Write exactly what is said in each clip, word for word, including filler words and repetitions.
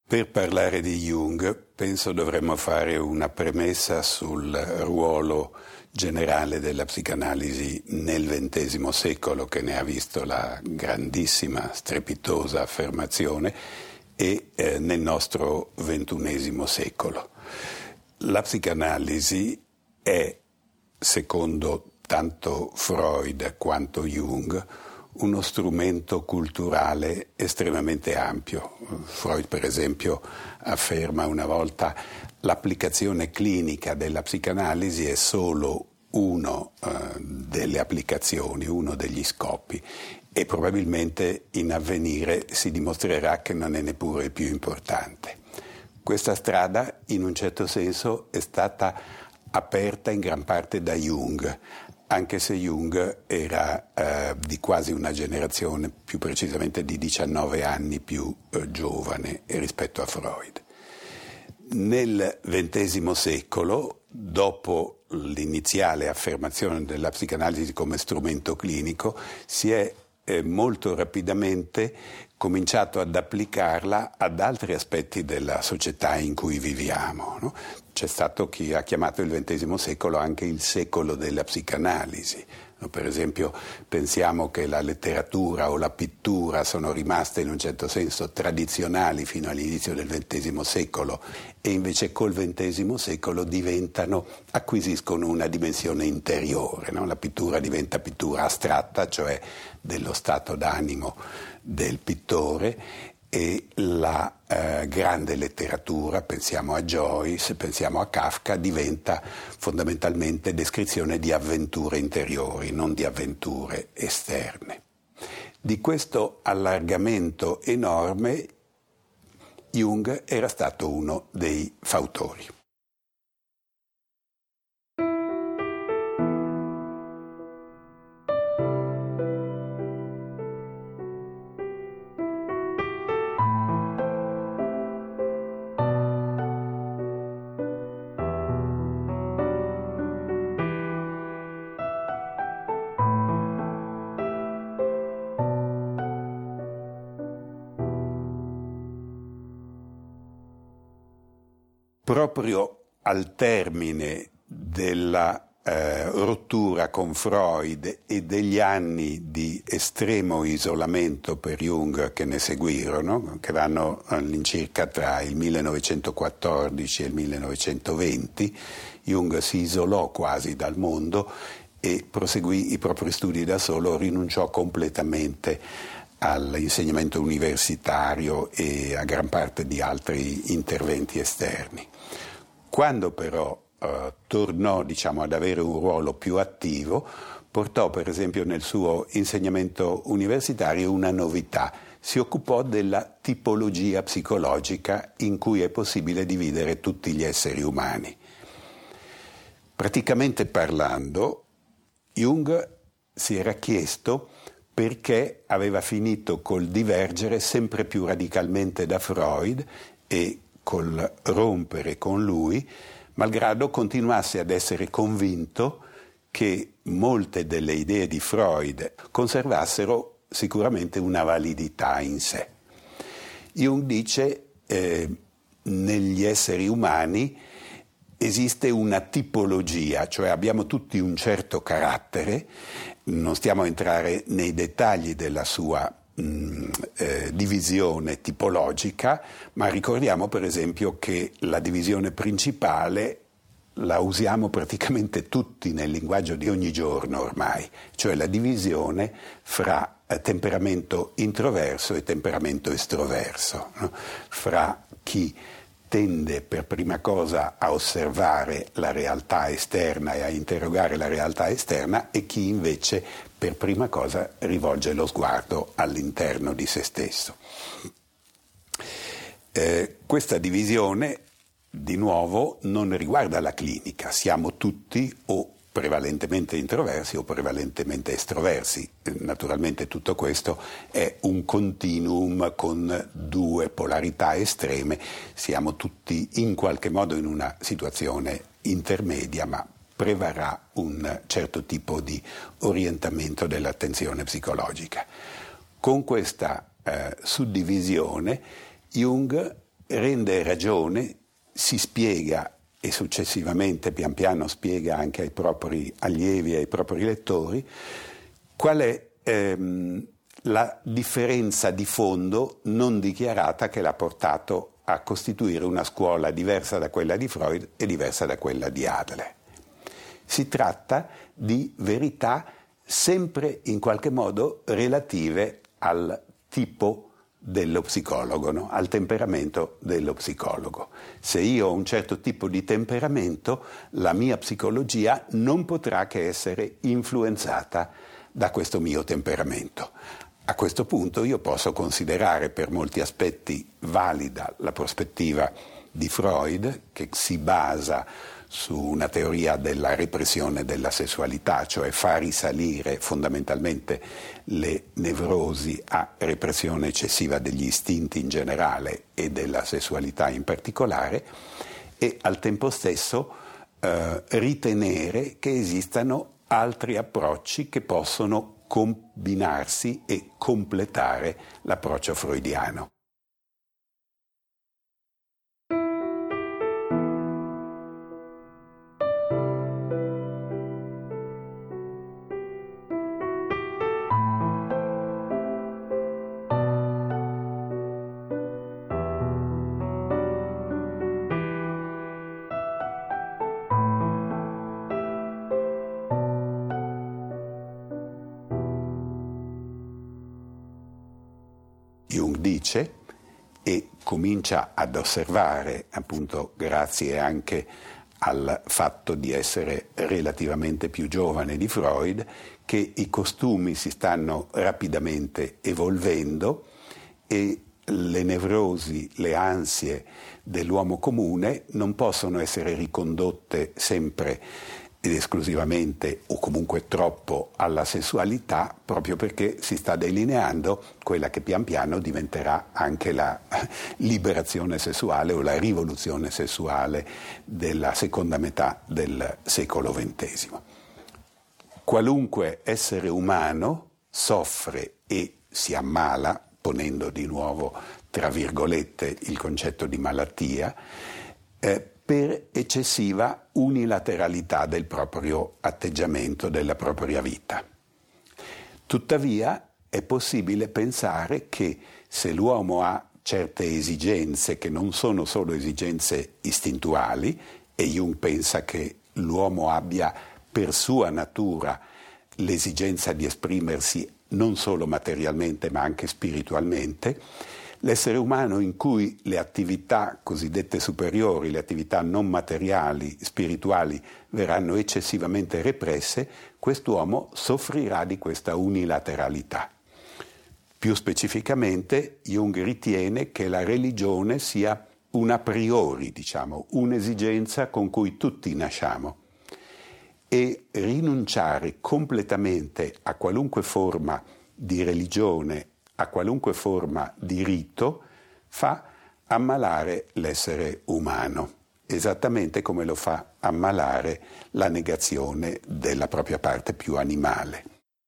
Per parlare di Jung, penso dovremmo fare una premessa sul ruolo generale della psicanalisi nel ventesimo secolo, che ne ha visto la grandissima, strepitosa affermazione, e eh, nel nostro ventunesimo secolo. La psicanalisi è, secondo tanto Freud quanto Jung, uno strumento culturale estremamente ampio. Freud, per esempio, afferma una volta l'applicazione clinica della psicanalisi è solo uno eh, delle applicazioni, uno degli scopi, e probabilmente in avvenire si dimostrerà che non è neppure il più importante. Questa strada, in un certo senso, è stata aperta in gran parte da Jung, anche se Jung era eh, di quasi una generazione, più precisamente di diciannove anni più eh, giovane rispetto a Freud. Nel ventesimo secolo, dopo l'iniziale affermazione della psicanalisi come strumento clinico, si è eh, molto rapidamente cominciato ad applicarla ad altri aspetti della società in cui viviamo, no? C'è stato chi ha chiamato il ventesimo secolo anche il secolo della psicanalisi. Per esempio, pensiamo che la letteratura o la pittura sono rimaste in un certo senso tradizionali fino all'inizio del ventesimo secolo e invece col ventesimo secolo diventano, acquisiscono una dimensione interiore, no? La pittura diventa pittura astratta, cioè dello stato d'animo del pittore, e la eh, grande letteratura, pensiamo a Joyce, pensiamo a Kafka, diventa fondamentalmente descrizione di avventure interiori, non di avventure esterne. Di questo allargamento enorme Jung era stato uno dei fautori. Proprio al termine della eh, rottura con Freud e degli anni di estremo isolamento per Jung che ne seguirono, che vanno all'incirca tra il millenovecentoquattordici e il millenovecentoventi, Jung si isolò quasi dal mondo e proseguì i propri studi da solo, rinunciò completamente all'insegnamento universitario e a gran parte di altri interventi esterni. Quando però eh, tornò, diciamo, ad avere un ruolo più attivo, portò per esempio nel suo insegnamento universitario una novità. Si occupò della tipologia psicologica in cui è possibile dividere tutti gli esseri umani. Praticamente parlando, Jung si era chiesto perché aveva finito col divergere sempre più radicalmente da Freud e col rompere con lui, malgrado continuasse ad essere convinto che molte delle idee di Freud conservassero sicuramente una validità in sé. Jung dice eh, negli esseri umani esiste una tipologia, cioè abbiamo tutti un certo carattere. Non stiamo a entrare nei dettagli della sua mh, eh, divisione tipologica, ma ricordiamo per esempio che la divisione principale la usiamo praticamente tutti nel linguaggio di ogni giorno ormai, cioè la divisione fra eh, temperamento introverso e temperamento estroverso, no? Fra chi tende per prima cosa a osservare la realtà esterna e a interrogare la realtà esterna e chi invece per prima cosa rivolge lo sguardo all'interno di se stesso. Eh, questa divisione, di nuovo, non riguarda la clinica, siamo tutti o prevalentemente introversi o prevalentemente estroversi. Naturalmente tutto questo è un continuum con due polarità estreme, siamo tutti in qualche modo in una situazione intermedia, ma prevarrà un certo tipo di orientamento dell'attenzione psicologica. Con questa eh, suddivisione Jung rende ragione, si spiega e successivamente pian piano spiega anche ai propri allievi e ai propri lettori qual è ehm, la differenza di fondo non dichiarata che l'ha portato a costituire una scuola diversa da quella di Freud e diversa da quella di Adler. Si tratta di verità sempre in qualche modo relative al tipo dello psicologo, no? Al temperamento dello psicologo. Se io ho un certo tipo di temperamento, la mia psicologia non potrà che essere influenzata da questo mio temperamento. A questo punto io posso considerare per molti aspetti valida la prospettiva di Freud, che si basa su una teoria della repressione della sessualità, cioè fa risalire fondamentalmente le nevrosi a repressione eccessiva degli istinti in generale e della sessualità in particolare, e al tempo stesso eh, ritenere che esistano altri approcci che possono combinarsi e completare l'approccio freudiano. Jung dice, e comincia ad osservare, appunto grazie anche al fatto di essere relativamente più giovane di Freud, che i costumi si stanno rapidamente evolvendo e le nevrosi, le ansie dell'uomo comune non possono essere ricondotte sempre ed esclusivamente o comunque troppo alla sessualità, proprio perché si sta delineando quella che pian piano diventerà anche la liberazione sessuale o la rivoluzione sessuale della seconda metà del secolo ventesimo. Qualunque essere umano soffre e si ammala, ponendo di nuovo tra virgolette il concetto di malattia, eh, per eccessiva unilateralità del proprio atteggiamento, della propria vita. Tuttavia è possibile pensare che se l'uomo ha certe esigenze che non sono solo esigenze istintuali, e Jung pensa che l'uomo abbia per sua natura l'esigenza di esprimersi non solo materialmente ma anche spiritualmente, l'essere umano in cui le attività cosiddette superiori, le attività non materiali, spirituali, verranno eccessivamente represse, quest'uomo soffrirà di questa unilateralità. Più specificamente, Jung ritiene che la religione sia un a priori, diciamo, un'esigenza con cui tutti nasciamo, e rinunciare completamente a qualunque forma di religione, a qualunque forma di rito, fa ammalare l'essere umano, esattamente come lo fa ammalare la negazione della propria parte più animale.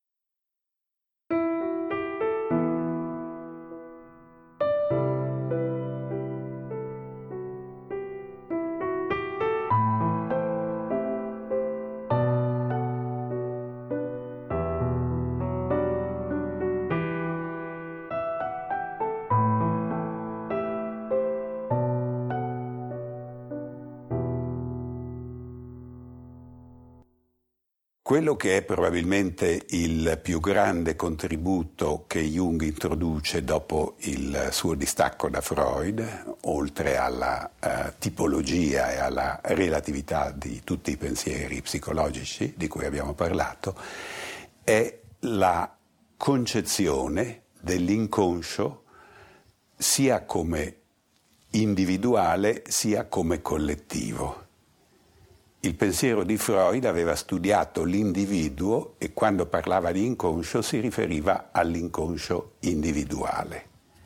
Quello che è probabilmente il più grande contributo che Jung introduce dopo il suo distacco da Freud, oltre alla uh, tipologia e alla relatività di tutti i pensieri psicologici di cui abbiamo parlato, è la concezione dell'inconscio sia come individuale sia come collettivo. Il pensiero di Freud aveva studiato l'individuo e quando parlava di inconscio si riferiva all'inconscio individuale.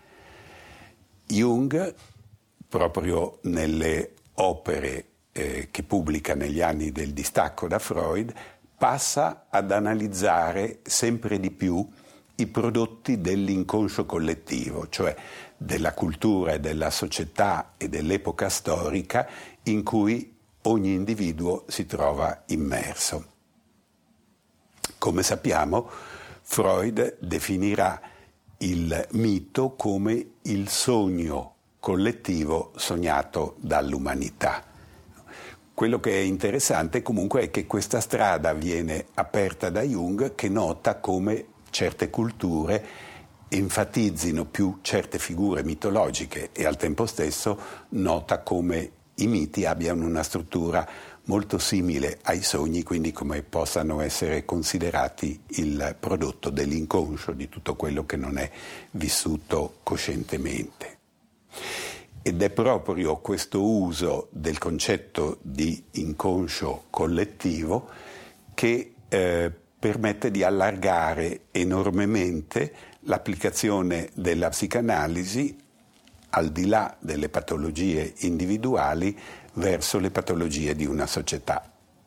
Jung, proprio nelle opere eh, che pubblica negli anni del distacco da Freud, passa ad analizzare sempre di più i prodotti dell'inconscio collettivo, cioè della cultura e della società e dell'epoca storica in cui ogni individuo si trova immerso. Come sappiamo, Freud definirà il mito come il sogno collettivo sognato dall'umanità. Quello che è interessante comunque è che questa strada viene aperta da Jung, che nota come certe culture enfatizzino più certe figure mitologiche e al tempo stesso nota come i miti abbiano una struttura molto simile ai sogni, quindi come possano essere considerati il prodotto dell'inconscio, di tutto quello che non è vissuto coscientemente. Ed è proprio questo uso del concetto di inconscio collettivo che eh, permette di allargare enormemente l'applicazione della psicanalisi al di là delle patologie individuali verso le patologie di una società.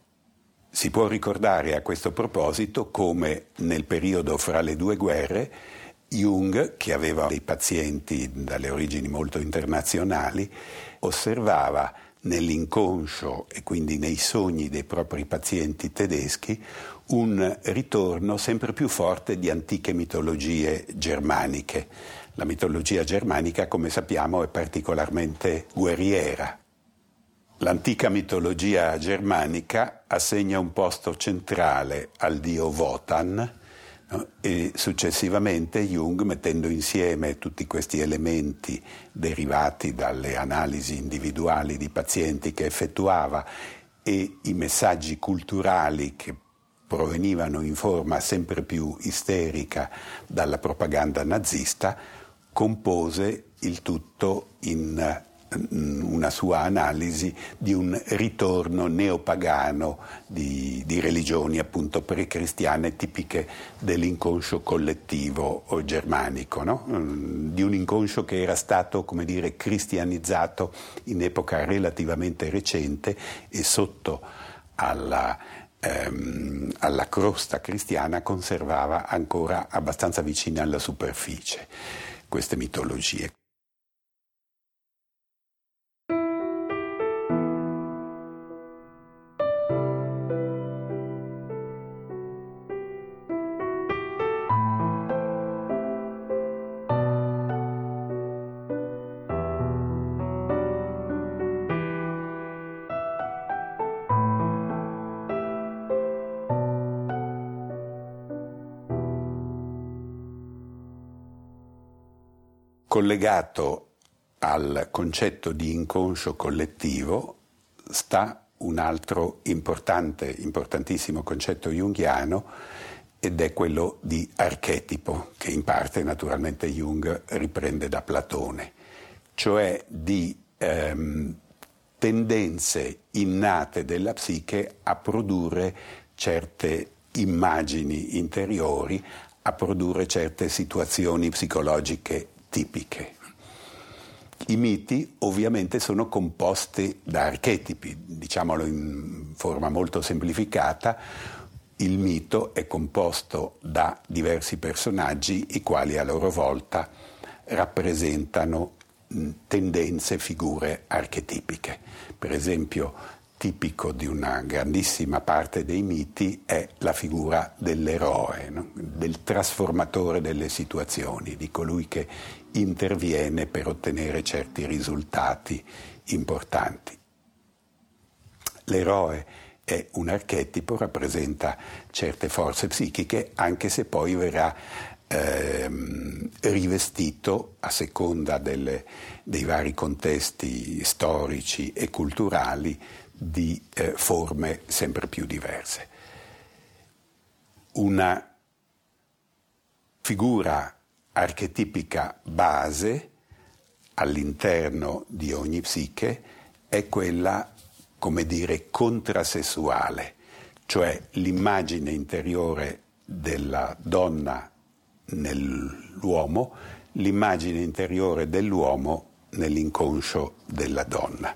Si può ricordare a questo proposito come nel periodo fra le due guerre Jung, che aveva dei pazienti dalle origini molto internazionali, osservava nell'inconscio e quindi nei sogni dei propri pazienti tedeschi un ritorno sempre più forte di antiche mitologie germaniche. La mitologia germanica, come sappiamo, è particolarmente guerriera. L'antica mitologia germanica assegna un posto centrale al dio Wotan, no? E successivamente Jung, mettendo insieme tutti questi elementi derivati dalle analisi individuali di pazienti che effettuava e i messaggi culturali che provenivano in forma sempre più isterica dalla propaganda nazista, compose il tutto in una sua analisi di un ritorno neopagano di, di religioni appunto precristiane tipiche dell'inconscio collettivo o germanico, no? Di un inconscio che era stato, come dire, cristianizzato in epoca relativamente recente e sotto alla, ehm, alla crosta cristiana conservava ancora abbastanza vicina alla superficie queste mitologie. Collegato al concetto di inconscio collettivo sta un altro importante, importantissimo concetto junghiano ed è quello di archetipo, che in parte naturalmente Jung riprende da Platone, cioè di ehm, tendenze innate della psiche a produrre certe immagini interiori, a produrre certe situazioni psicologiche tipiche. I miti ovviamente sono composti da archetipi, diciamolo in forma molto semplificata, il mito è composto da diversi personaggi i quali a loro volta rappresentano tendenze, figure archetipiche. Per esempio, tipico di una grandissima parte dei miti è la figura dell'eroe, no? Del trasformatore delle situazioni, di colui che interviene per ottenere certi risultati importanti. L'eroe è un archetipo, rappresenta certe forze psichiche, anche se poi verrà ehm, rivestito a seconda delle, dei vari contesti storici e culturali di eh, forme sempre più diverse. Una figura archetipica base all'interno di ogni psiche è quella, come dire, contrasessuale, cioè l'immagine interiore della donna nell'uomo, l'immagine interiore dell'uomo nell'inconscio della donna.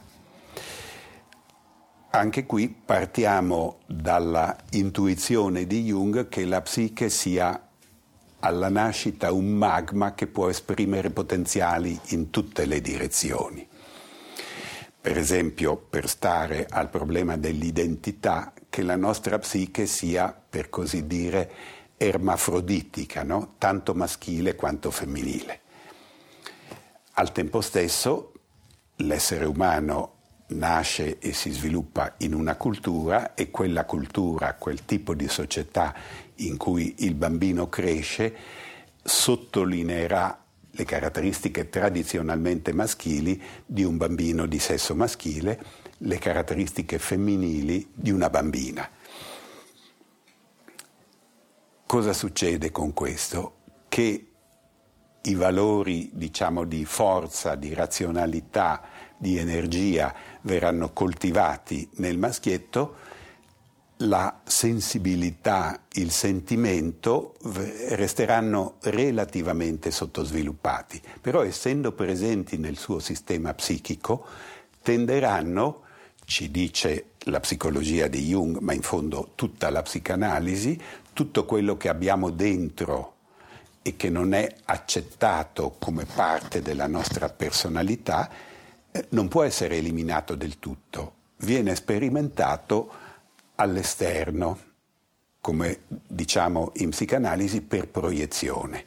Anche qui partiamo dalla intuizione di Jung che la psiche sia alla nascita un magma che può esprimere potenziali in tutte le direzioni. Per esempio, per stare al problema dell'identità, che la nostra psiche sia, per così dire, ermafroditica, no? Tanto maschile quanto femminile. Al tempo stesso, l'essere umano nasce e si sviluppa in una cultura e quella cultura, quel tipo di società in cui il bambino cresce, sottolineerà le caratteristiche tradizionalmente maschili di un bambino di sesso maschile, le caratteristiche femminili di una bambina. Cosa succede con questo? Che i valori, diciamo, di forza, di razionalità, di energia verranno coltivati nel maschietto, la sensibilità, il sentimento resteranno relativamente sottosviluppati, però essendo presenti nel suo sistema psichico tenderanno, ci dice la psicologia di Jung, ma in fondo tutta la psicanalisi, tutto quello che abbiamo dentro e che non è accettato come parte della nostra personalità, eh, non può essere eliminato del tutto, viene sperimentato all'esterno, come diciamo in psicanalisi, per proiezione.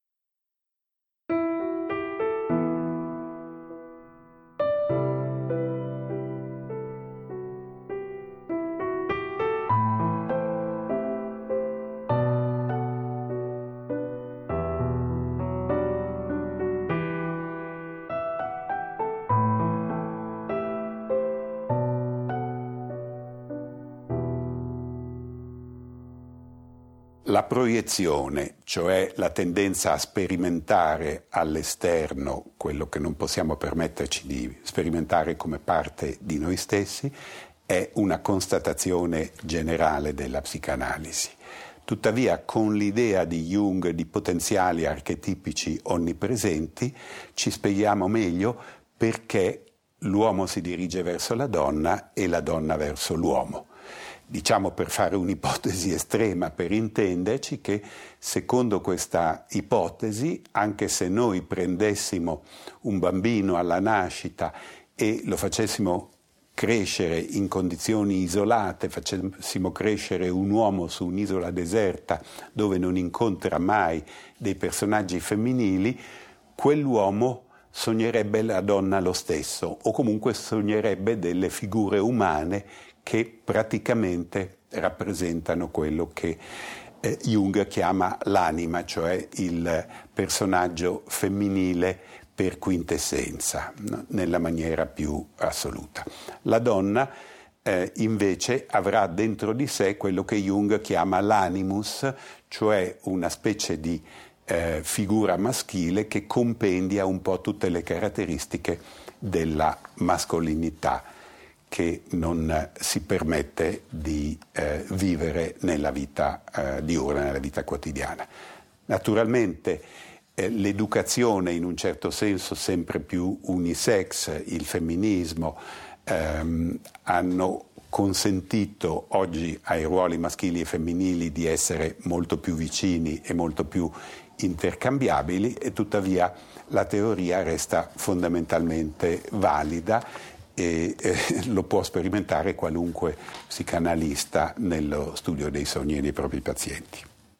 La proiezione, cioè la tendenza a sperimentare all'esterno quello che non possiamo permetterci di sperimentare come parte di noi stessi, è una constatazione generale della psicanalisi. Tuttavia, con l'idea di Jung di potenziali archetipici onnipresenti, ci spieghiamo meglio perché l'uomo si dirige verso la donna e la donna verso l'uomo. Diciamo, per fare un'ipotesi estrema, per intenderci, che secondo questa ipotesi, anche se noi prendessimo un bambino alla nascita e lo facessimo crescere in condizioni isolate, facessimo crescere un uomo su un'isola deserta dove non incontra mai dei personaggi femminili, quell'uomo sognerebbe la donna lo stesso, o comunque sognerebbe delle figure umane che praticamente rappresentano quello che eh, Jung chiama l'anima, cioè il personaggio femminile per quintessenza, no? Nella maniera più assoluta. La donna eh, invece avrà dentro di sé quello che Jung chiama l'animus, cioè una specie di eh, figura maschile che compendia un po' tutte le caratteristiche della mascolinità che non si permette di eh, vivere nella vita eh, diurna, nella vita quotidiana. Naturalmente eh, l'educazione, in un certo senso sempre più unisex, il femminismo, ehm, hanno consentito oggi ai ruoli maschili e femminili di essere molto più vicini e molto più intercambiabili, e tuttavia la teoria resta fondamentalmente valida e eh, lo può sperimentare qualunque psicanalista nello studio dei sogni dei propri pazienti.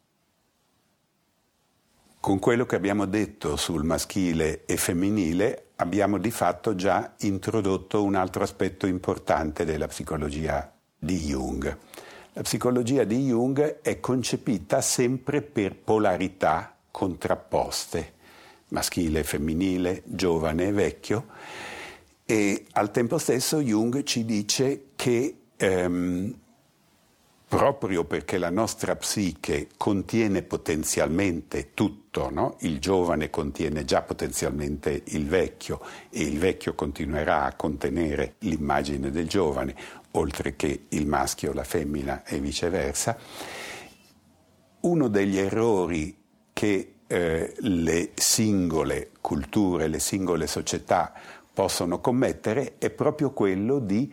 Con quello che abbiamo detto sul maschile e femminile abbiamo di fatto già introdotto un altro aspetto importante della psicologia di Jung. La psicologia di Jung è concepita sempre per polarità contrapposte, maschile e femminile, giovane e vecchio. E al tempo stesso Jung ci dice che ehm, proprio perché la nostra psiche contiene potenzialmente tutto, no? Il giovane contiene già potenzialmente il vecchio e il vecchio continuerà a contenere l'immagine del giovane, oltre che il maschio, la femmina e viceversa. Uno degli errori che eh, le singole culture, le singole società possono commettere è proprio quello di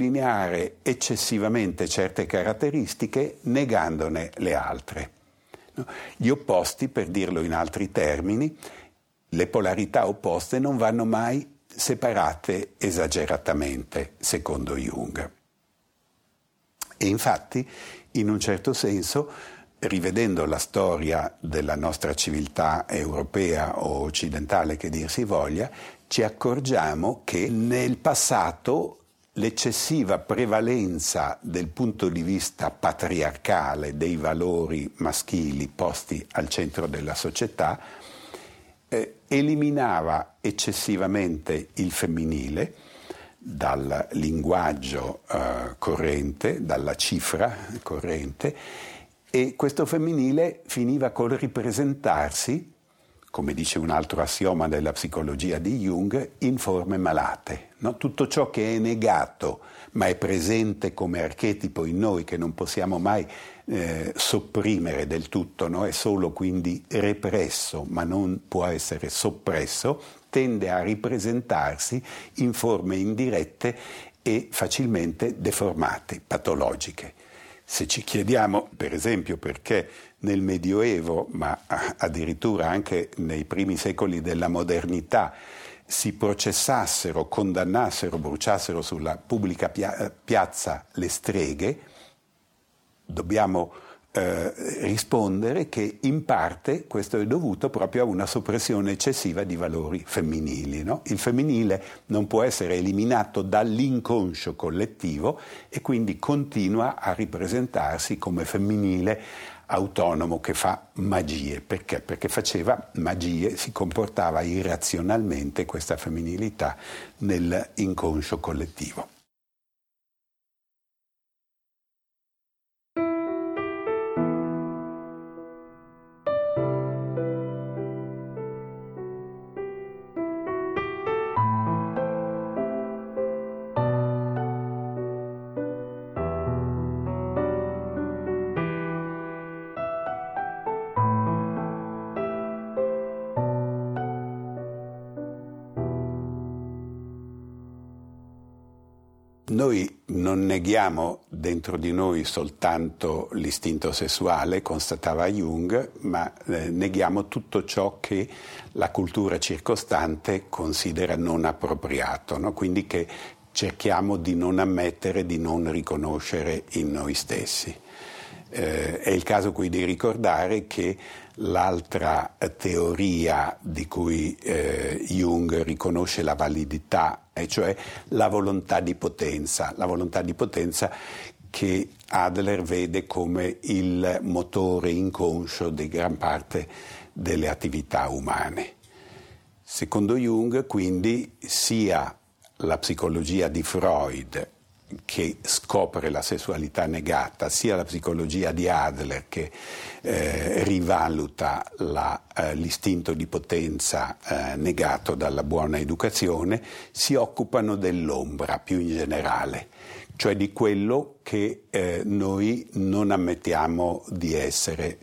sottolineare eccessivamente certe caratteristiche negandone le altre. no? Gli opposti, per dirlo in altri termini, le polarità opposte non vanno mai separate esageratamente, secondo Jung. E infatti, in un certo senso, rivedendo la storia della nostra civiltà europea o occidentale, che dir si voglia, ci accorgiamo che nel passato l'eccessiva prevalenza del punto di vista patriarcale dei valori maschili posti al centro della società eh, eliminava eccessivamente il femminile dal linguaggio eh, corrente, dalla cifra corrente, e questo femminile finiva col ripresentarsi, come dice un altro assioma della psicologia di Jung, in forme malate. No? Tutto ciò che è negato ma è presente come archetipo in noi, che non possiamo mai eh, sopprimere del tutto, no? È solo quindi represso ma non può essere soppresso, tende a ripresentarsi in forme indirette e facilmente deformate, patologiche. Se ci chiediamo, per esempio, perché nel Medioevo, ma addirittura anche nei primi secoli della modernità, si processassero, condannassero, bruciassero sulla pubblica pia- piazza le streghe, dobbiamo eh, rispondere che in parte questo è dovuto proprio a una soppressione eccessiva di valori femminili, no? Il femminile non può essere eliminato dall'inconscio collettivo e quindi continua a ripresentarsi come femminile autonomo che fa magie. Perché? Perché faceva magie, si comportava irrazionalmente questa femminilità nell'inconscio collettivo. Noi non neghiamo dentro di noi soltanto l'istinto sessuale, constatava Jung, ma eh, neghiamo tutto ciò che la cultura circostante considera non appropriato, no? Quindi che cerchiamo di non ammettere, di non riconoscere in noi stessi. Eh, è il caso qui di ricordare che l'altra teoria di cui eh, Jung riconosce la validità, e cioè la volontà di potenza, la volontà di potenza che Adler vede come il motore inconscio di gran parte delle attività umane. Secondo Jung, quindi, sia la psicologia di Freud, che scopre la sessualità negata, sia la psicologia di Adler, che eh, rivaluta la, eh, l'istinto di potenza eh, negato dalla buona educazione, si occupano dell'ombra più in generale, cioè di quello che eh, noi non ammettiamo di essere.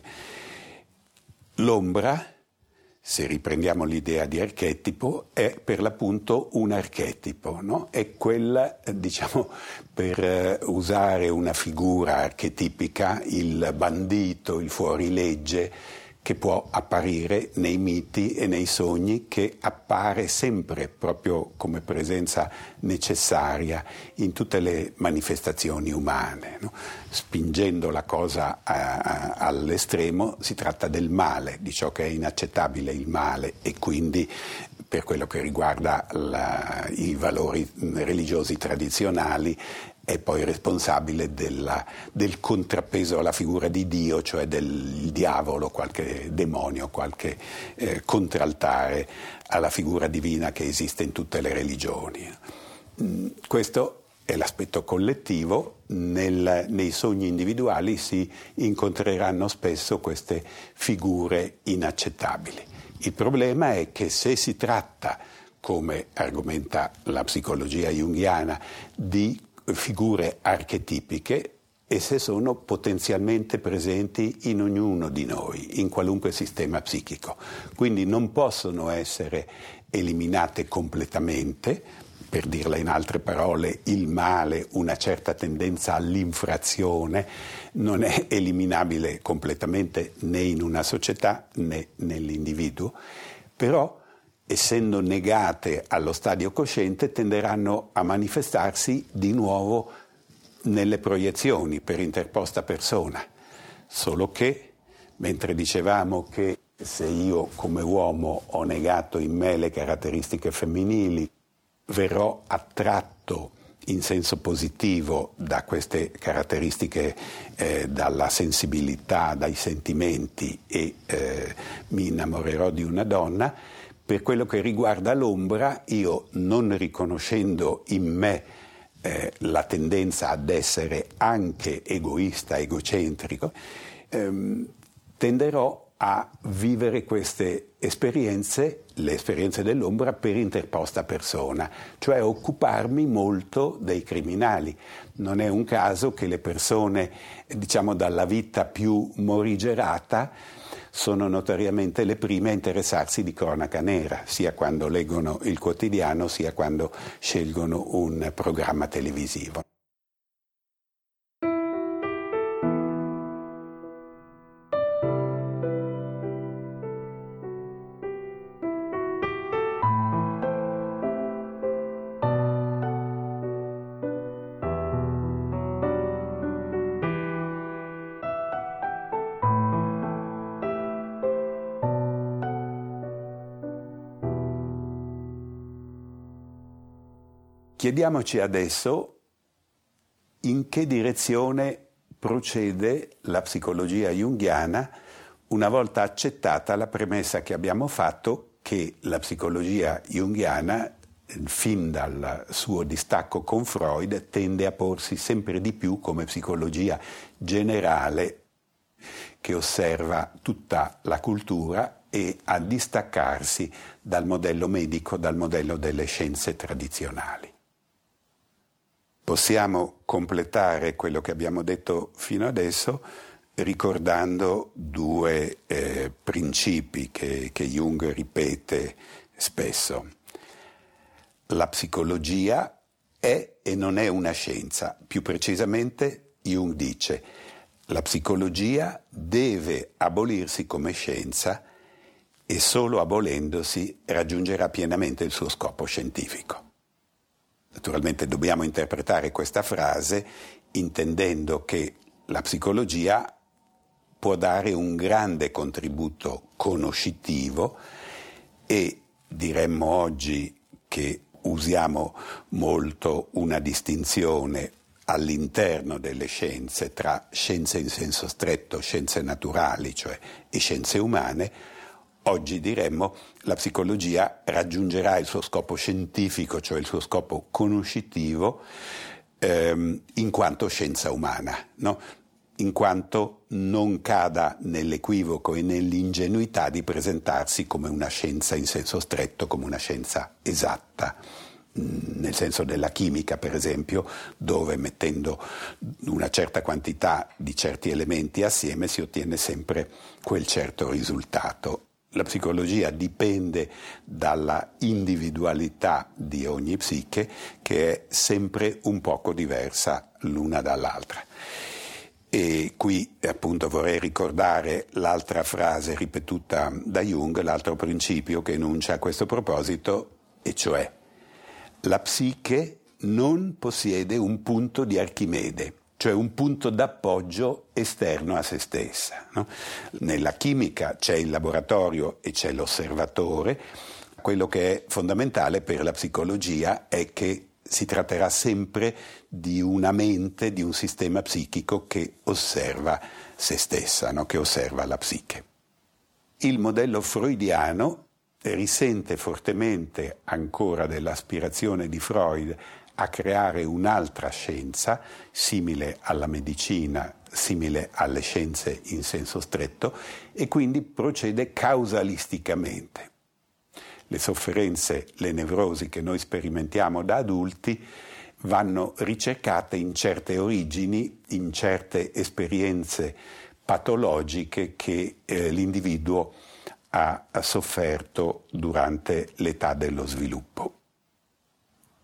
L'ombra, se riprendiamo l'idea di archetipo, è per l'appunto un archetipo, no? È quella, diciamo, per usare una figura archetipica, il bandito, il fuorilegge, che può apparire nei miti e nei sogni, che appare sempre proprio come presenza necessaria in tutte le manifestazioni umane, no? Spingendo la cosa a, a, all'estremo, si tratta del male, di ciò che è inaccettabile, il male, e quindi per quello che riguarda la, i valori religiosi tradizionali è poi responsabile della, del contrappeso alla figura di Dio, cioè del diavolo, qualche demonio, qualche eh, contraltare alla figura divina che esiste in tutte le religioni. Mm, questo è l'aspetto collettivo. Nel, nei sogni individuali si incontreranno spesso queste figure inaccettabili. Il problema è che se si tratta, come argomenta la psicologia junghiana, di figure archetipiche, esse sono potenzialmente presenti in ognuno di noi, in qualunque sistema psichico. Quindi non possono essere eliminate completamente, per dirla in altre parole, il male, una certa tendenza all'infrazione, non è eliminabile completamente né in una società né nell'individuo, però essendo negate allo stadio cosciente tenderanno a manifestarsi di nuovo nelle proiezioni per interposta persona, solo che mentre dicevamo che se io come uomo ho negato in me le caratteristiche femminili, verrò attratto in senso positivo da queste caratteristiche, eh, dalla sensibilità, dai sentimenti e eh, mi innamorerò di una donna. Per quello che riguarda l'ombra, io non riconoscendo in me eh, la tendenza ad essere anche egoista, egocentrico, ehm, tenderò a vivere queste esperienze, le esperienze dell'ombra, per interposta persona, cioè occuparmi molto dei criminali. Non è un caso che le persone, diciamo, dalla vita più morigerata sono notoriamente le prime a interessarsi di cronaca nera, sia quando leggono il quotidiano, sia quando scelgono un programma televisivo. Chiediamoci adesso in che direzione procede la psicologia junghiana una volta accettata la premessa che abbiamo fatto che la psicologia junghiana, fin dal suo distacco con Freud, tende a porsi sempre di più come psicologia generale che osserva tutta la cultura e a distaccarsi dal modello medico, dal modello delle scienze tradizionali. Possiamo completare quello che abbiamo detto fino adesso ricordando due eh, principi che, che Jung ripete spesso. La psicologia è e non è una scienza. Più precisamente, Jung dice: la psicologia deve abolirsi come scienza e solo abolendosi raggiungerà pienamente il suo scopo scientifico. Naturalmente dobbiamo interpretare questa frase intendendo che la psicologia può dare un grande contributo conoscitivo e diremmo oggi che usiamo molto una distinzione all'interno delle scienze tra scienze in senso stretto, scienze naturali, cioè e scienze umane. Oggi diremmo la psicologia raggiungerà il suo scopo scientifico, cioè il suo scopo conoscitivo, ehm, in quanto scienza umana, no? In quanto non cada nell'equivoco e nell'ingenuità di presentarsi come una scienza in senso stretto, come una scienza esatta, nel senso della chimica, per esempio, dove mettendo una certa quantità di certi elementi assieme si ottiene sempre quel certo risultato. La psicologia dipende dalla individualità di ogni psiche, che è sempre un poco diversa l'una dall'altra. E qui appunto vorrei ricordare l'altra frase ripetuta da Jung, l'altro principio che enuncia a questo proposito, e cioè: la psiche non possiede un punto di Archimede, cioè un punto d'appoggio esterno a se stessa, no? Nella chimica c'è il laboratorio e c'è l'osservatore. Quello che è fondamentale per la psicologia è che si tratterà sempre di una mente, di un sistema psichico che osserva se stessa, no? Che osserva la psiche. Il modello freudiano risente fortemente ancora dell'aspirazione di Freud a creare un'altra scienza simile alla medicina, simile alle scienze in senso stretto, e quindi procede causalisticamente. Le sofferenze, le nevrosi che noi sperimentiamo da adulti vanno ricercate in certe origini, in certe esperienze patologiche che eh, l'individuo ha, ha sofferto durante l'età dello sviluppo.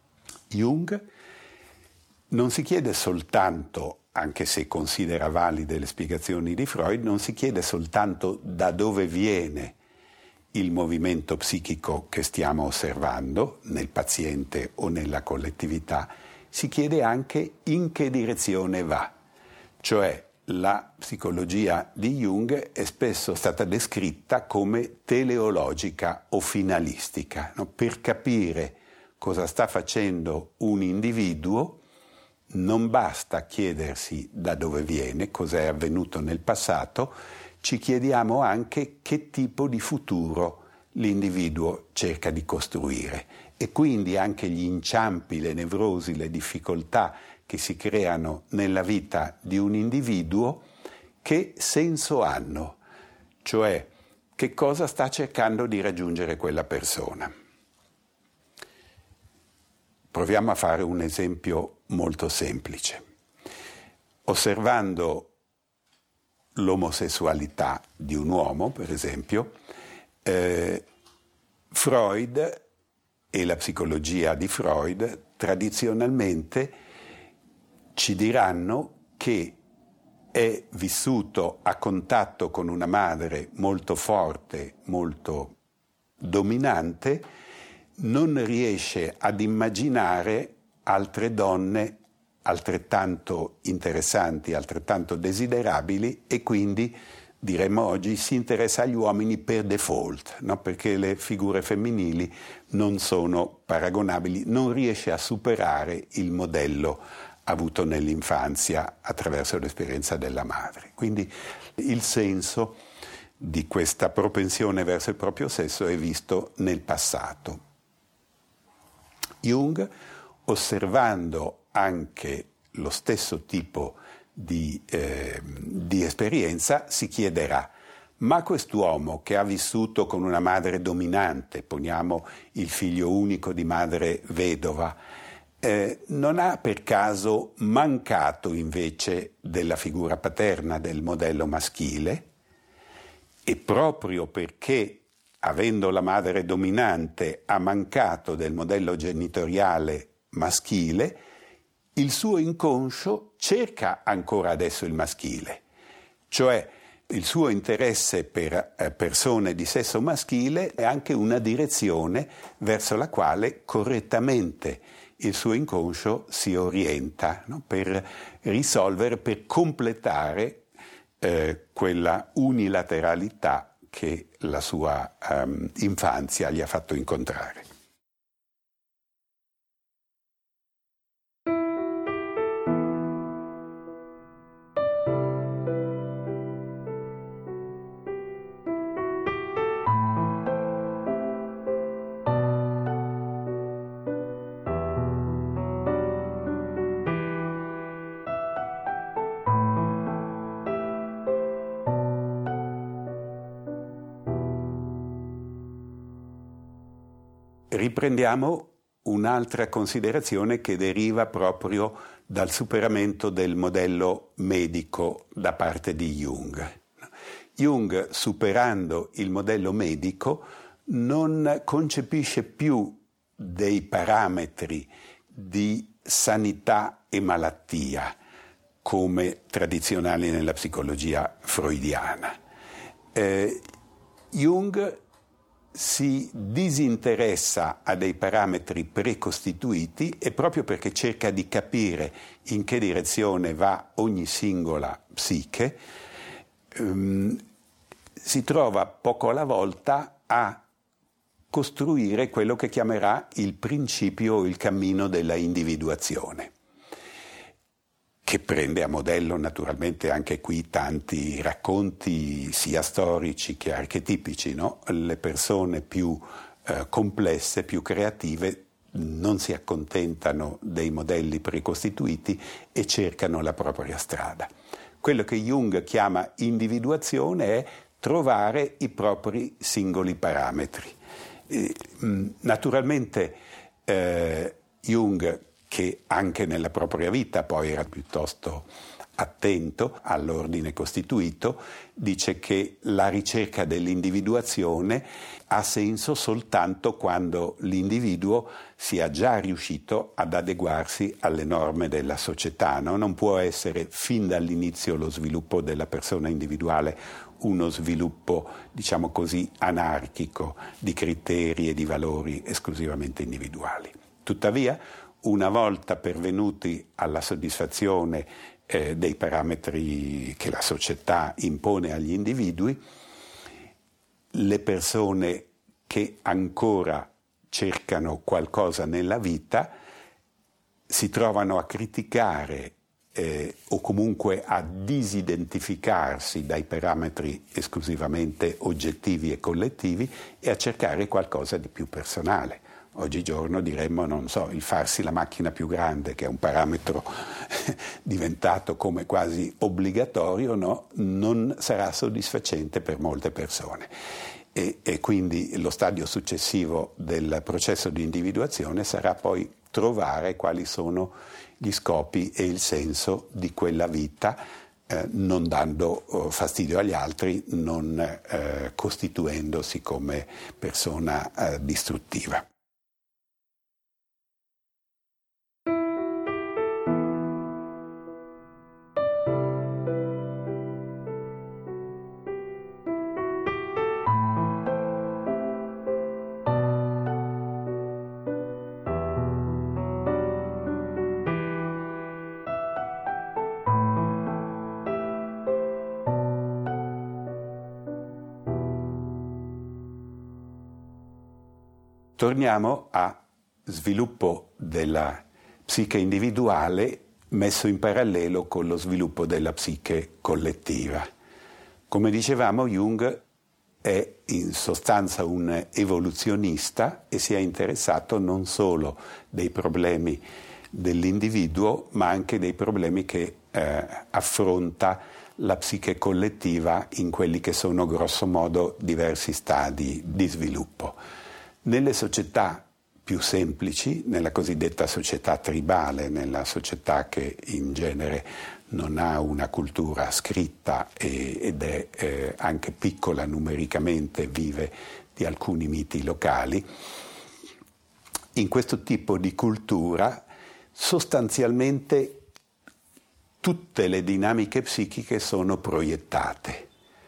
Jung non si chiede soltanto, anche se considera valide le spiegazioni di Freud, non si chiede soltanto da dove viene il movimento psichico che stiamo osservando nel paziente o nella collettività, si chiede anche in che direzione va. Cioè la psicologia di Jung è spesso stata descritta come teleologica o finalistica, no? Per capire cosa sta facendo un individuo non basta chiedersi da dove viene, cosa è avvenuto nel passato, ci chiediamo anche che tipo di futuro l'individuo cerca di costruire e quindi anche gli inciampi, le nevrosi, le difficoltà che si creano nella vita di un individuo, che senso hanno, cioè che cosa sta cercando di raggiungere quella persona. Proviamo a fare un esempio molto semplice. Osservando l'omosessualità di un uomo, per esempio, eh, Freud e la psicologia di Freud tradizionalmente ci diranno che è vissuto a contatto con una madre molto forte, molto dominante, non riesce ad immaginare altre donne altrettanto interessanti, altrettanto desiderabili e quindi, diremmo oggi, si interessa agli uomini per default, no? Perché le figure femminili non sono paragonabili, non riesce a superare il modello avuto nell'infanzia attraverso l'esperienza della madre. Quindi il senso di questa propensione verso il proprio sesso è visto nel passato. Jung, osservando anche lo stesso tipo di, eh, di esperienza, si chiederà: ma quest'uomo che ha vissuto con una madre dominante, poniamo il figlio unico di madre vedova, eh, non ha per caso mancato invece della figura paterna, del modello maschile? E proprio perché, avendo la madre dominante, ha mancato del modello genitoriale maschile, il suo inconscio cerca ancora adesso il maschile, cioè il suo interesse per eh, persone di sesso maschile è anche una direzione verso la quale correttamente il suo inconscio si orienta, no? Per risolvere, per completare eh, quella unilateralità che la sua um, infanzia gli ha fatto incontrare. Riprendiamo un'altra considerazione che deriva proprio dal superamento del modello medico da parte di Jung. Jung, superando il modello medico, non concepisce più dei parametri di sanità e malattia come tradizionali nella psicologia freudiana. Eh, Jung si disinteressa a dei parametri precostituiti e proprio perché cerca di capire in che direzione va ogni singola psiche, ehm, si trova poco alla volta a costruire quello che chiamerà il principio o il cammino della individuazione, che prende a modello naturalmente anche qui tanti racconti sia storici che archetipici, no? Le persone più eh, complesse, più creative, non si accontentano dei modelli precostituiti e cercano la propria strada. Quello che Jung chiama individuazione è trovare i propri singoli parametri. E, mh, naturalmente eh, Jung, che anche nella propria vita poi era piuttosto attento all'ordine costituito, dice che la ricerca dell'individuazione ha senso soltanto quando l'individuo sia già riuscito ad adeguarsi alle norme della società, no? Non può essere fin dall'inizio lo sviluppo della persona individuale uno sviluppo, diciamo così, anarchico di criteri e di valori esclusivamente individuali. Tuttavia, una volta pervenuti alla soddisfazione eh, dei parametri che la società impone agli individui, le persone che ancora cercano qualcosa nella vita si trovano a criticare eh, o comunque a disidentificarsi dai parametri esclusivamente oggettivi e collettivi e a cercare qualcosa di più personale. Oggigiorno diremmo, non so, il farsi la macchina più grande, che è un parametro diventato come quasi obbligatorio, no? Non sarà soddisfacente per molte persone. E, e quindi lo stadio successivo del processo di individuazione sarà poi trovare quali sono gli scopi e il senso di quella vita, eh, non dando oh, fastidio agli altri, non eh, costituendosi come persona eh, distruttiva. Torniamo a sviluppo della psiche individuale messo in parallelo con lo sviluppo della psiche collettiva. Come dicevamo, Jung è in sostanza un evoluzionista e si è interessato non solo dei problemi dell'individuo, ma anche dei problemi che eh, affronta la psiche collettiva in quelli che sono grosso modo diversi stadi di sviluppo. Nelle società più semplici, nella cosiddetta società tribale, nella società che in genere non ha una cultura scritta e, ed è eh, anche piccola numericamente, vive di alcuni miti locali, in questo tipo di cultura sostanzialmente tutte le dinamiche psichiche sono proiettate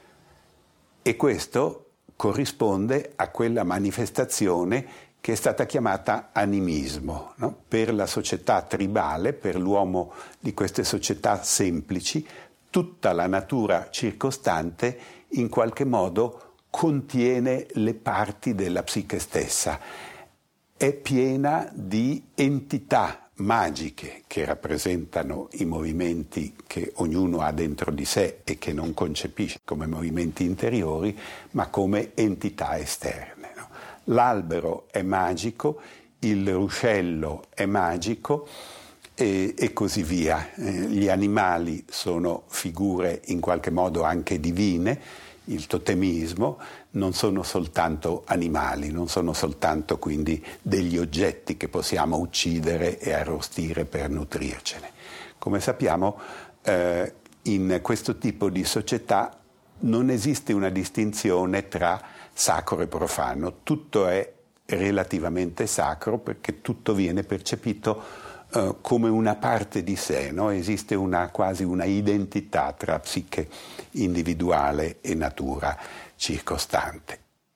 e questo corrisponde a quella manifestazione che è stata chiamata animismo, no? Per la società tribale, per l'uomo di queste società semplici, tutta la natura circostante in qualche modo contiene le parti della psiche stessa, è piena di entità magiche che rappresentano i movimenti che ognuno ha dentro di sé e che non concepisce come movimenti interiori, ma come entità esterne. No? L'albero è magico, il ruscello è magico e, e così via. Eh, gli animali sono figure in qualche modo anche divine. Il totemismo non sono soltanto animali, non sono soltanto quindi degli oggetti che possiamo uccidere e arrostire per nutrircene. Come sappiamo, eh, in questo tipo di società non esiste una distinzione tra sacro e profano, tutto è relativamente sacro perché tutto viene percepito Uh, come una parte di sé, no? Esiste una, quasi una identità tra psiche individuale e natura circostante.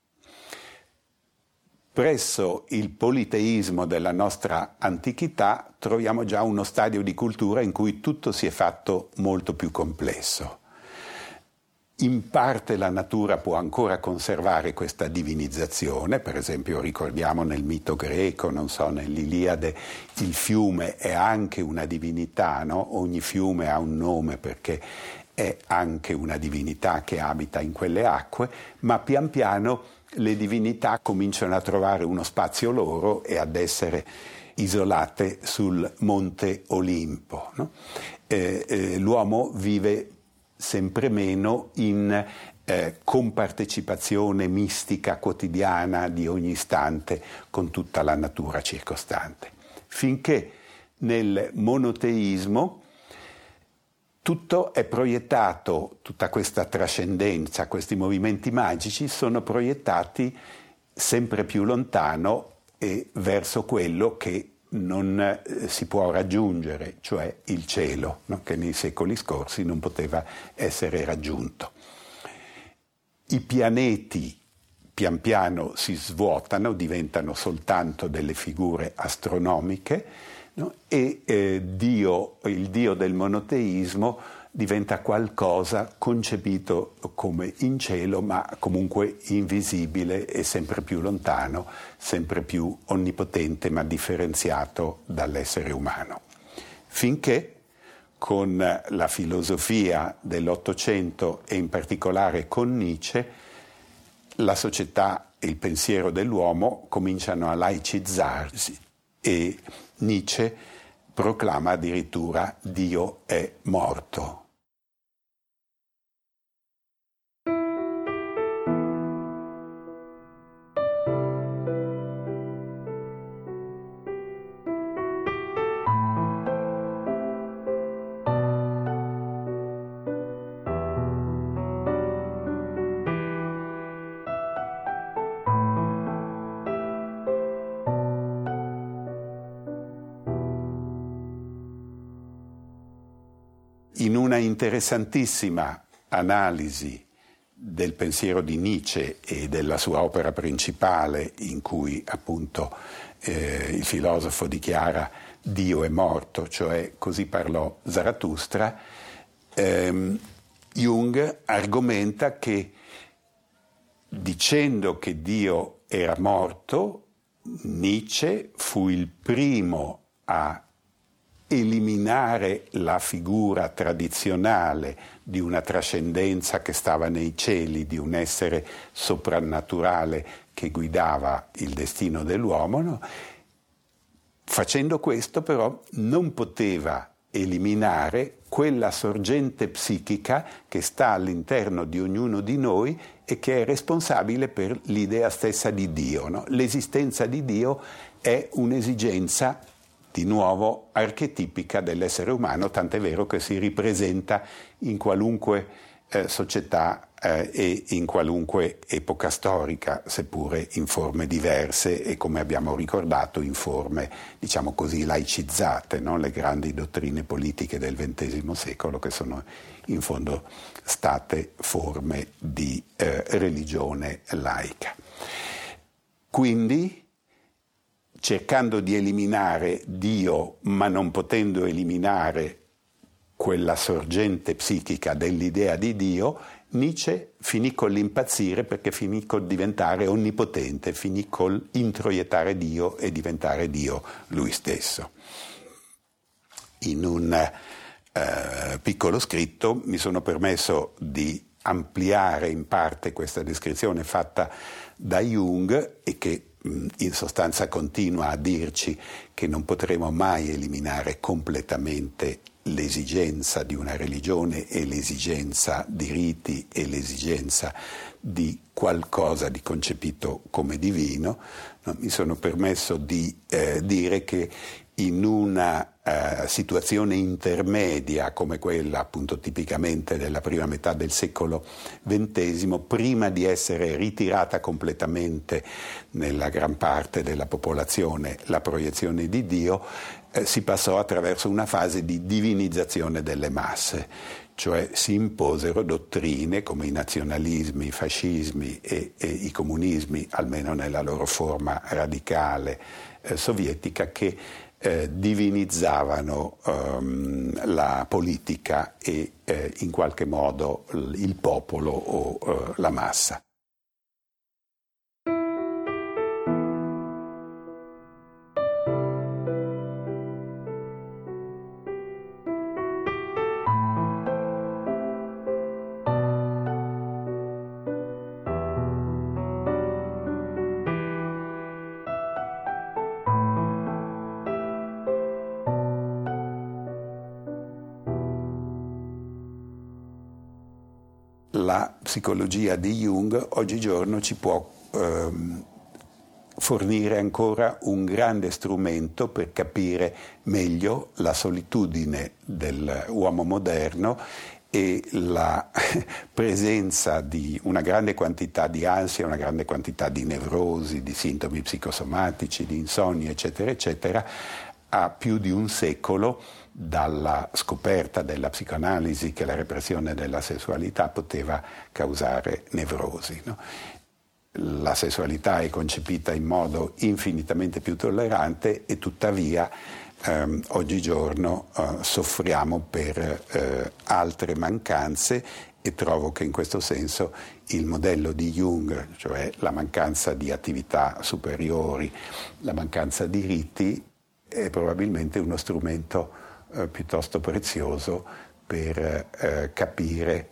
Presso il politeismo della nostra antichità troviamo già uno stadio di cultura in cui tutto si è fatto molto più complesso. In parte la natura può ancora conservare questa divinizzazione, per esempio ricordiamo nel mito greco, non so, nell'Iliade, il fiume è anche una divinità, no? Ogni fiume ha un nome perché è anche una divinità che abita in quelle acque, ma pian piano le divinità cominciano a trovare uno spazio loro e ad essere isolate sul monte Olimpo. No? Eh, eh, l'uomo vive sempre meno in eh, compartecipazione mistica quotidiana di ogni istante con tutta la natura circostante, finché nel monoteismo tutto è proiettato, tutta questa trascendenza, questi movimenti magici sono proiettati sempre più lontano e verso quello che non eh, si può raggiungere, cioè il cielo, no? Che nei secoli scorsi non poteva essere raggiunto. I pianeti pian piano si svuotano, diventano soltanto delle figure astronomiche, no? E eh, Dio, il Dio del monoteismo diventa qualcosa concepito come in cielo, ma comunque invisibile e sempre più lontano, sempre più onnipotente, ma differenziato dall'essere umano. Finché con la filosofia dell'Ottocento e in particolare con Nietzsche, la società e il pensiero dell'uomo cominciano a laicizzarsi e Nietzsche proclama addirittura Dio è morto. In una interessantissima analisi del pensiero di Nietzsche e della sua opera principale, in cui appunto eh, il filosofo dichiara Dio è morto, cioè così parlò Zarathustra, ehm, Jung argomenta che dicendo che Dio era morto, Nietzsche fu il primo a eliminare la figura tradizionale di una trascendenza che stava nei cieli, di un essere soprannaturale che guidava il destino dell'uomo, no? Facendo questo però non poteva eliminare quella sorgente psichica che sta all'interno di ognuno di noi e che è responsabile per l'idea stessa di Dio, no? L'esistenza di Dio è un'esigenza di nuovo archetipica dell'essere umano, tant'è vero che si ripresenta in qualunque eh, società eh, e in qualunque epoca storica, seppure in forme diverse e, come abbiamo ricordato, in forme, diciamo così, laicizzate, no? Le grandi dottrine politiche del ventesimo secolo, che sono in fondo state forme di eh, religione laica. Quindi, cercando di eliminare Dio, ma non potendo eliminare quella sorgente psichica dell'idea di Dio, Nietzsche finì con l'impazzire perché finì col diventare onnipotente, finì col introiettare Dio e diventare Dio lui stesso. In un eh, piccolo scritto mi sono permesso di ampliare in parte questa descrizione fatta da Jung e che in sostanza continua a dirci che non potremo mai eliminare completamente l'esigenza di una religione e l'esigenza di riti e l'esigenza di qualcosa di concepito come divino. No, mi sono permesso di eh, dire che in una eh, situazione intermedia come quella appunto tipicamente della prima metà del secolo ventesimo, prima di essere ritirata completamente nella gran parte della popolazione la proiezione di Dio, eh, si passò attraverso una fase di divinizzazione delle masse, cioè si imposero dottrine come i nazionalismi, i fascismi e, e i comunismi, almeno nella loro forma radicale eh, sovietica, che Eh, divinizzavano ehm, la politica e eh, in qualche modo il popolo o eh, la massa. La psicologia di Jung oggigiorno ci può ehm, fornire ancora un grande strumento per capire meglio la solitudine dell'uomo moderno e la presenza di una grande quantità di ansia, una grande quantità di nevrosi, di sintomi psicosomatici, di insonnia, eccetera, eccetera, a più di un secolo dalla scoperta della psicoanalisi che la repressione della sessualità poteva causare nevrosi, no? La sessualità è concepita in modo infinitamente più tollerante e tuttavia ehm, oggigiorno eh, soffriamo per eh, altre mancanze, e trovo che in questo senso il modello di Jung, cioè la mancanza di attività superiori, la mancanza di riti, è probabilmente uno strumento eh, piuttosto prezioso per eh, capire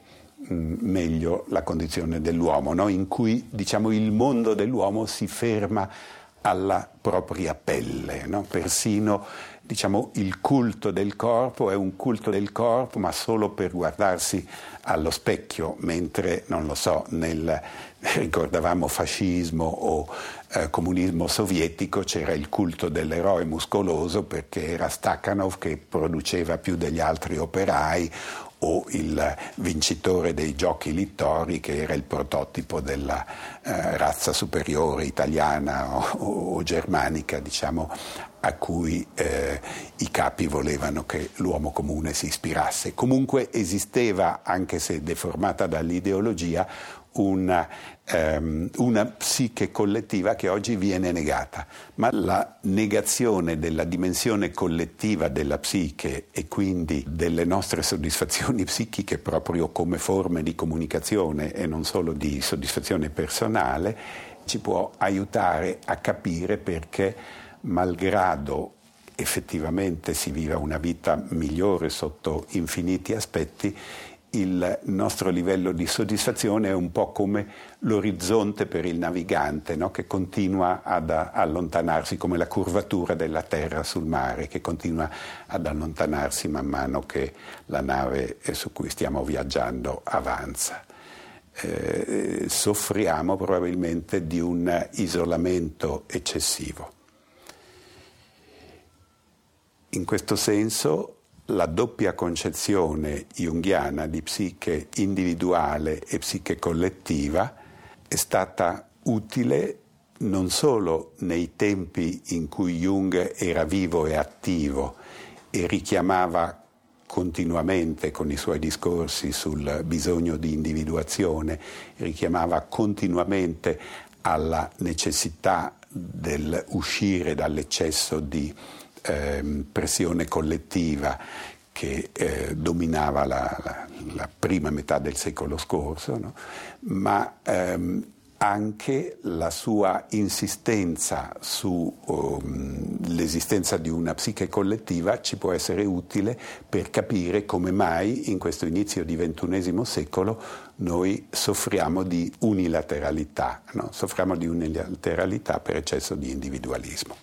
meglio la condizione dell'uomo, no? In cui, diciamo, il mondo dell'uomo si ferma alla propria pelle, no? Persino, diciamo, il culto del corpo è un culto del corpo, ma solo per guardarsi allo specchio, mentre, non lo so, nel ricordavamo fascismo o eh, comunismo sovietico, c'era il culto dell'eroe muscoloso perché era Stakhanov che produceva più degli altri operai, o il vincitore dei giochi Littori che era il prototipo della eh, razza superiore italiana o, o germanica, diciamo, a cui eh, i capi volevano che l'uomo comune si ispirasse. Comunque esisteva, anche se deformata dall'ideologia, una, um, una psiche collettiva che oggi viene negata, ma la negazione della dimensione collettiva della psiche e quindi delle nostre soddisfazioni psichiche proprio come forme di comunicazione e non solo di soddisfazione personale ci può aiutare a capire perché, malgrado effettivamente si viva una vita migliore sotto infiniti aspetti, il nostro livello di soddisfazione è un po' come l'orizzonte per il navigante, no? Che continua ad allontanarsi, come la curvatura della terra sul mare, che continua ad allontanarsi man mano che la nave su cui stiamo viaggiando avanza. Eh, soffriamo probabilmente di un isolamento eccessivo. In questo senso, la doppia concezione junghiana di psiche individuale e psiche collettiva è stata utile non solo nei tempi in cui Jung era vivo e attivo e richiamava continuamente con i suoi discorsi sul bisogno di individuazione, richiamava continuamente alla necessità del uscire dall'eccesso di Eh, pressione collettiva che eh, dominava la, la, la prima metà del secolo scorso, no? Ma ehm, anche la sua insistenza sull'esistenza um, di una psiche collettiva ci può essere utile per capire come mai in questo inizio di ventunesimo secolo noi soffriamo di unilateralità, no? Soffriamo di unilateralità per eccesso di individualismo.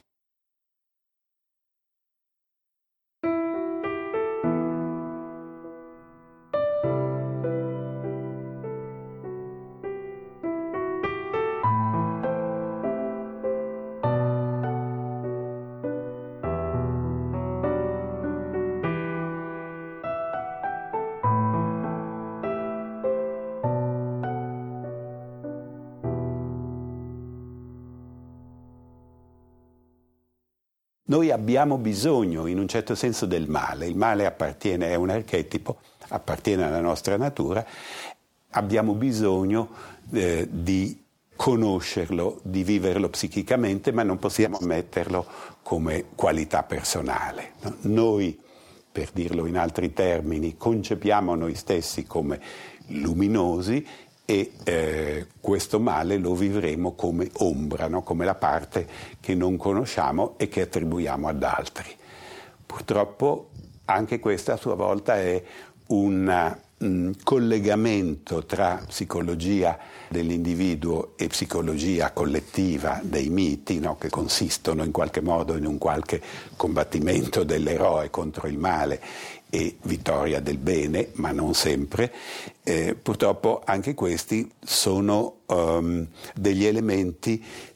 Noi abbiamo bisogno, in un certo senso, del male. Il male appartiene, è un archetipo, appartiene alla nostra natura. Abbiamo bisogno eh, di conoscerlo, di viverlo psichicamente, ma non possiamo metterlo come qualità personale, no? Noi, per dirlo in altri termini, concepiamo noi stessi come luminosi e eh, questo male lo vivremo come ombra, no? Come la parte che non conosciamo e che attribuiamo ad altri. Purtroppo anche questa a sua volta è un mh, collegamento tra psicologia dell'individuo e psicologia collettiva dei miti, no? Che consistono in qualche modo in un qualche combattimento dell'eroe contro il male e vittoria del bene, ma non sempre. Eh, purtroppo anche questi sono um, degli elementi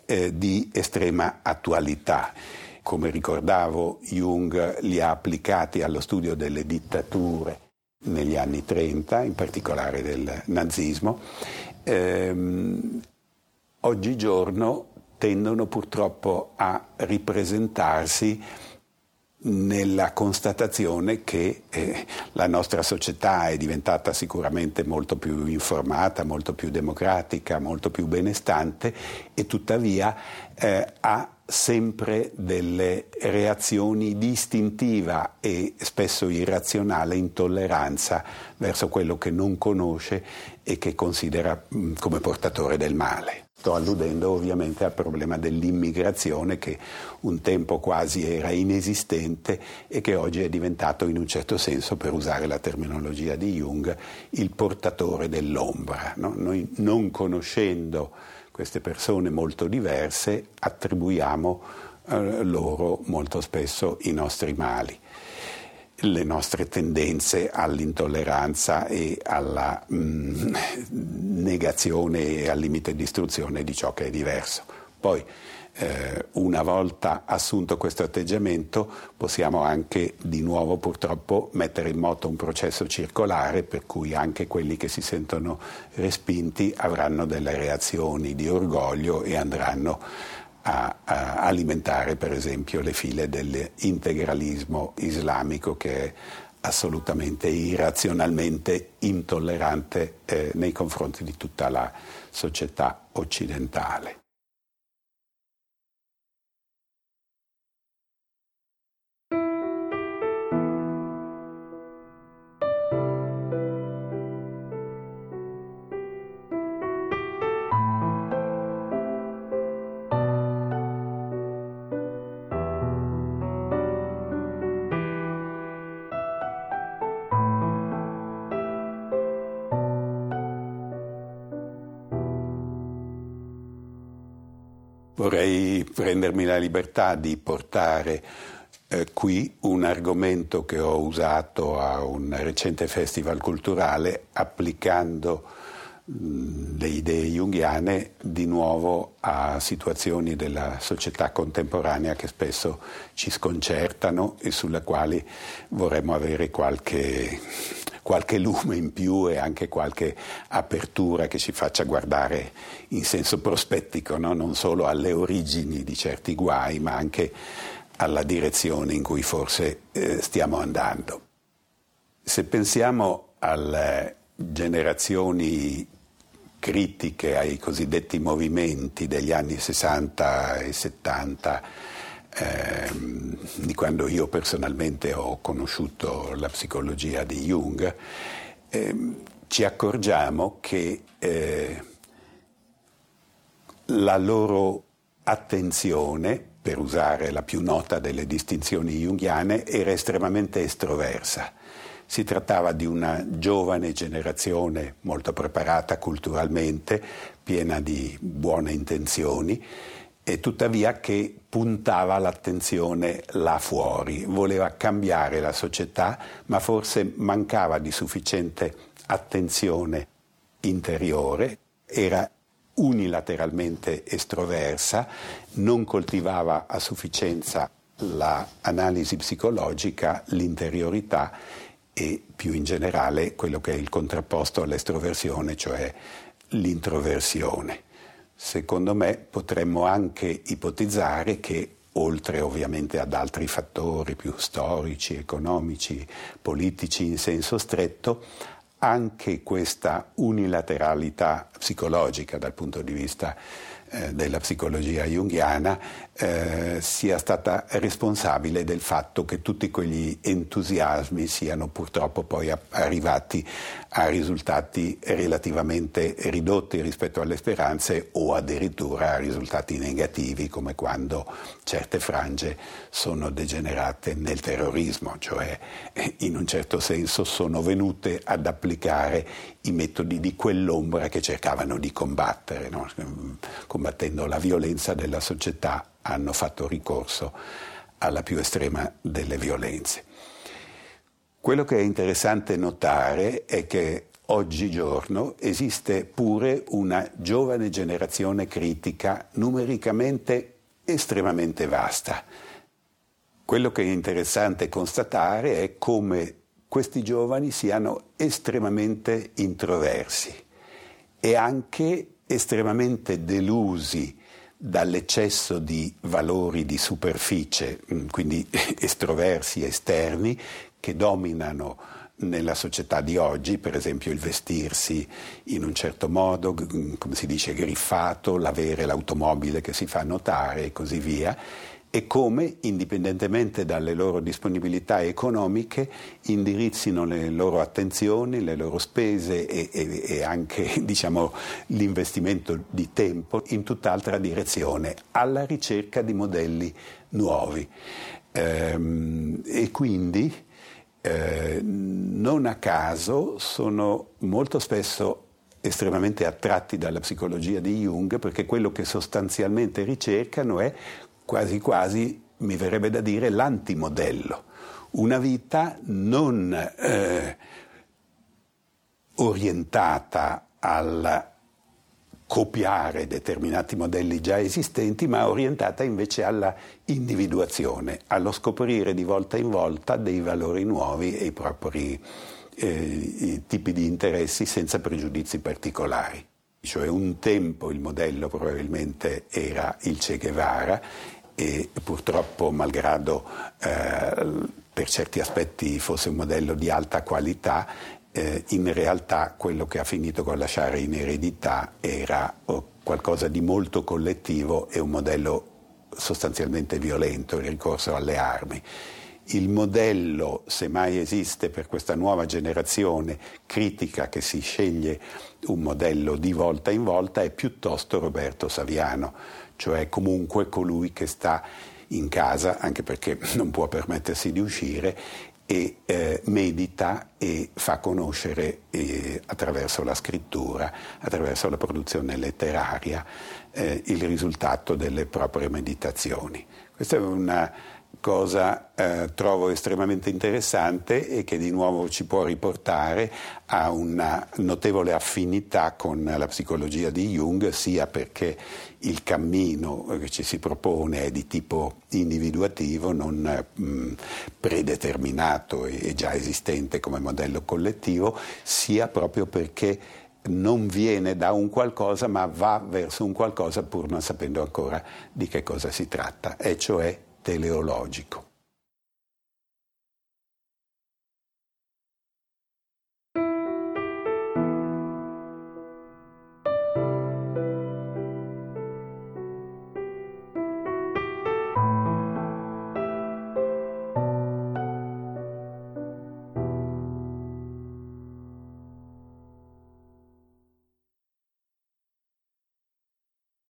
eh, di estrema attualità. Come ricordavo, Jung li ha applicati allo studio delle dittature negli anni trenta, in particolare del nazismo. Ehm, oggigiorno tendono purtroppo a ripresentarsi nella constatazione che eh, la nostra società è diventata sicuramente molto più informata, molto più democratica, molto più benestante e tuttavia eh, ha sempre delle reazioni di istintiva e spesso irrazionale intolleranza verso quello che non conosce e che considera mh, come portatore del male. Sto alludendo ovviamente al problema dell'immigrazione che un tempo quasi era inesistente e che oggi è diventato in un certo senso, per usare la terminologia di Jung, il portatore dell'ombra, no? Noi, non conoscendo queste persone molto diverse, attribuiamo eh, loro molto spesso i nostri mali, le nostre tendenze all'intolleranza e alla mh, negazione e al limite di distruzione di ciò che è diverso. Poi, eh, una volta assunto questo atteggiamento, possiamo anche di nuovo purtroppo mettere in moto un processo circolare per cui anche quelli che si sentono respinti avranno delle reazioni di orgoglio e andranno a, a alimentare per esempio le file dell'integralismo islamico che è assolutamente irrazionalmente intollerante eh, nei confronti di tutta la società occidentale. Vorrei prendermi la libertà di portare eh, qui un argomento che ho usato a un recente festival culturale, applicando mh, le idee junghiane di nuovo a situazioni della società contemporanea che spesso ci sconcertano e sulle quali vorremmo avere qualche... qualche lume in più e anche qualche apertura che ci faccia guardare in senso prospettico, no? Non solo alle origini di certi guai, ma anche alla direzione in cui forse eh, stiamo andando. Se pensiamo alle generazioni critiche ai cosiddetti movimenti degli anni sessanta e settanta, Eh, di quando io personalmente ho conosciuto la psicologia di Jung, eh, ci accorgiamo che eh, la loro attenzione, per usare la più nota delle distinzioni junghiane, era estremamente estroversa. Si trattava di una giovane generazione molto preparata culturalmente, piena di buone intenzioni, e tuttavia che puntava l'attenzione là fuori, voleva cambiare la società, ma forse mancava di sufficiente attenzione interiore, era unilateralmente estroversa, non coltivava a sufficienza l'analisi psicologica, l'interiorità e più in generale quello che è il contrapposto all'estroversione, cioè l'introversione. Secondo me potremmo anche ipotizzare che, oltre ovviamente ad altri fattori più storici, economici, politici in senso stretto, anche questa unilateralità psicologica dal punto di vista eh, della psicologia junghiana eh, sia stata responsabile del fatto che tutti quegli entusiasmi siano purtroppo poi arrivati a risultati relativamente ridotti rispetto alle speranze o addirittura a risultati negativi, come quando certe frange sono degenerate nel terrorismo, cioè in un certo senso sono venute ad applicare i metodi di quell'ombra che cercavano di combattere, no? Combattendo la violenza della società hanno fatto ricorso alla più estrema delle violenze. Quello che è interessante notare è che oggigiorno esiste pure una giovane generazione critica numericamente estremamente vasta. Quello che è interessante constatare è come questi giovani siano estremamente introversi e anche estremamente delusi dall'eccesso di valori di superficie, quindi estroversi, esterni, che dominano nella società di oggi, per esempio il vestirsi in un certo modo, come si dice, griffato, l'avere l'automobile che si fa notare e così via, e come, indipendentemente dalle loro disponibilità economiche, indirizzino le loro attenzioni, le loro spese e, e, e anche, diciamo, l'investimento di tempo in tutt'altra direzione, alla ricerca di modelli nuovi. Ehm, e quindi, eh, non a caso, sono molto spesso estremamente attratti dalla psicologia di Jung, perché quello che sostanzialmente ricercano è quasi quasi, mi verrebbe da dire, l'antimodello, una vita non eh, orientata al copiare determinati modelli già esistenti, ma orientata invece alla individuazione, allo scoprire di volta in volta dei valori nuovi e i propri eh, i tipi di interessi senza pregiudizi particolari. Cioè un tempo il modello probabilmente era il Che Guevara e purtroppo, malgrado eh, per certi aspetti fosse un modello di alta qualità, eh, in realtà quello che ha finito con lasciare in eredità era qualcosa di molto collettivo e un modello sostanzialmente violento, il ricorso alle armi. Il modello, se mai esiste per questa nuova generazione critica che si sceglie un modello di volta in volta, è piuttosto Roberto Saviano, cioè comunque colui che sta in casa, anche perché non può permettersi di uscire, e eh, medita e fa conoscere eh, attraverso la scrittura, attraverso la produzione letteraria, eh, il risultato delle proprie meditazioni. Questa è una cosa eh, trovo estremamente interessante e che di nuovo ci può riportare a una notevole affinità con la psicologia di Jung, sia perché il cammino che ci si propone è di tipo individuativo, non mh, predeterminato e già esistente come modello collettivo, sia proprio perché non viene da un qualcosa ma va verso un qualcosa pur non sapendo ancora di che cosa si tratta, e cioè teleologico.